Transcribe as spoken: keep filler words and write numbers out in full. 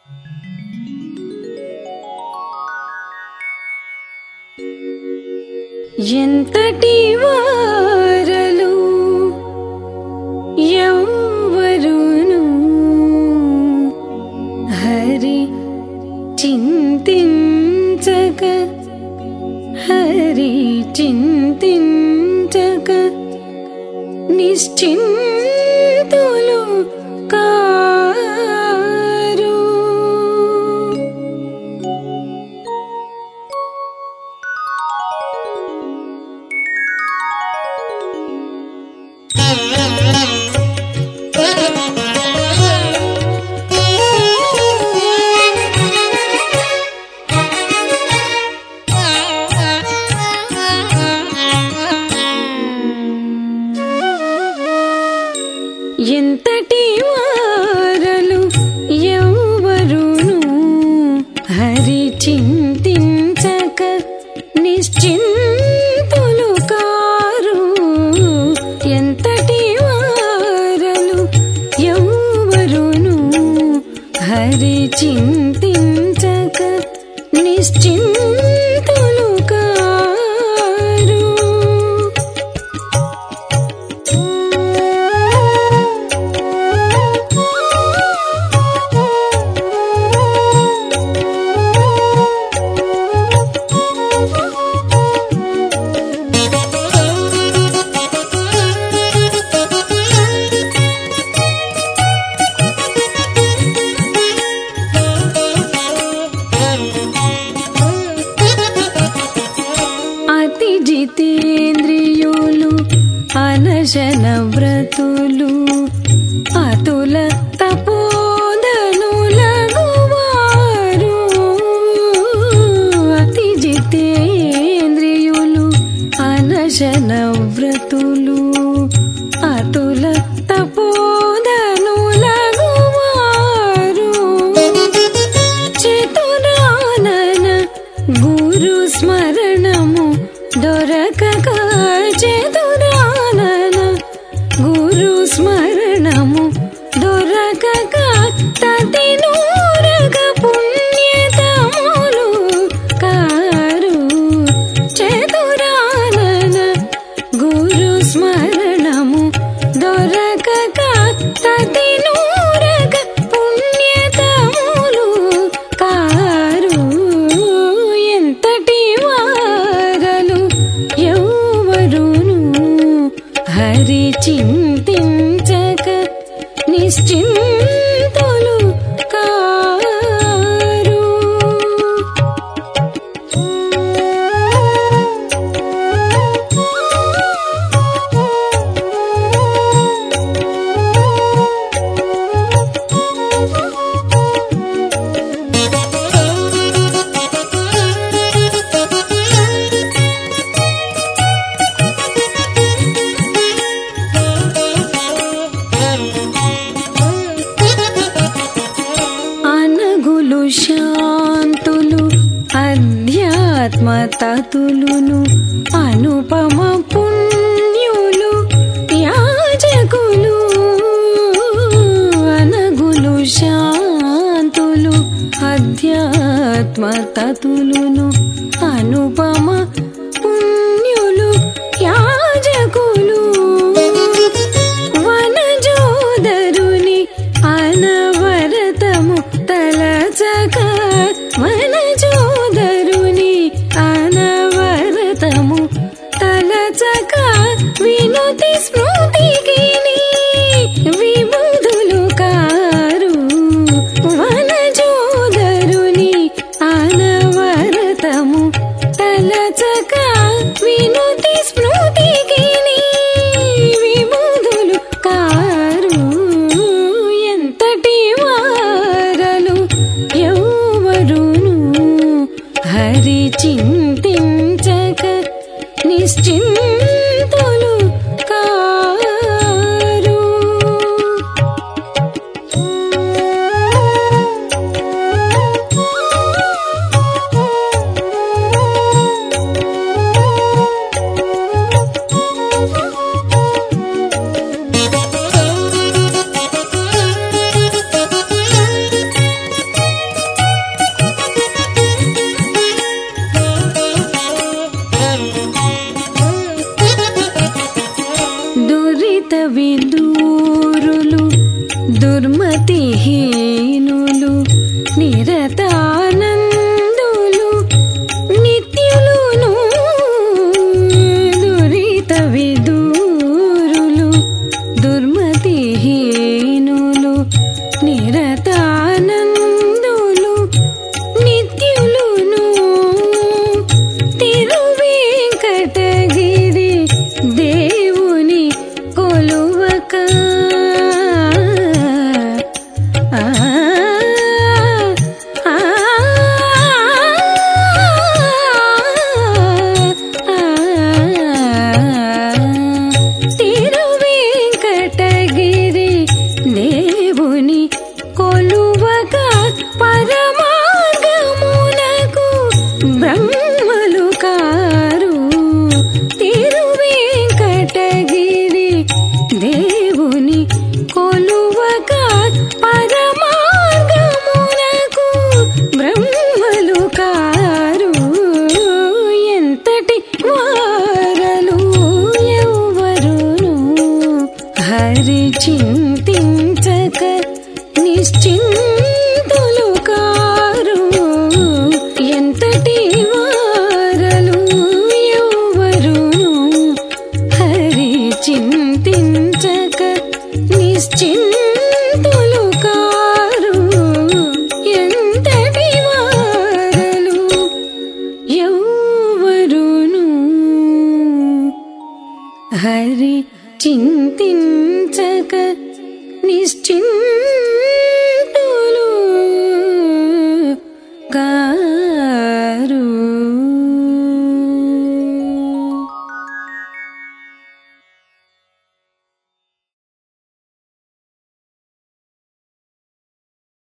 ఎంతటి వారలు ఎవ్వరును హరి చింతించక హరి చింతించక నిశ్చింతులు కారు. ఎంతటి వారలు ఎవ్వరును హరి చింతించక నిశ్చింతులు కారు. ఎంతటి వారలు ఎవ్వరును హరి చింతించక నిశ్చింతులు కారు. జితేంద్రియులు అనశన వ్రతులు అతుల తపోధనులగువారు. అతి జితేంద్రియులు అనశన వ్రతులు అతుల తపోధనులగువారు. చతురానన గురు స్మరణము దొరకక చతురానన గురు స్మరణము దొరకక తతి నూరగ పుణ్యతములు కారు. చతురానన గురు స్మరణము దొరకక తతి నూరగ పుణ్యతములు కారు. ఎంతటి వారలు ఎవ్వరును హరి చింతించక నిశ్చింతులు కారు. అనగులు శాంతులు అధ్యాత్మ తతులును అనుపమ పుణ్యులు యాజకులు. అనగులు శాంతులు అధ్యాత్మ తతులును అనుపమ పుణ్యులు యాజకులు. వనజోదరుని అనవరతము తలచక వనజోదరుని అనవరతము తలచక వినుతి స్మృతికి విబుధులు కారు. వనజోదరుని అనవరతము తలచక వినుతి స్మృతికి విబుధులు కారు. ఎంతటి వారలు ఎవ్వరును హరి చింతించక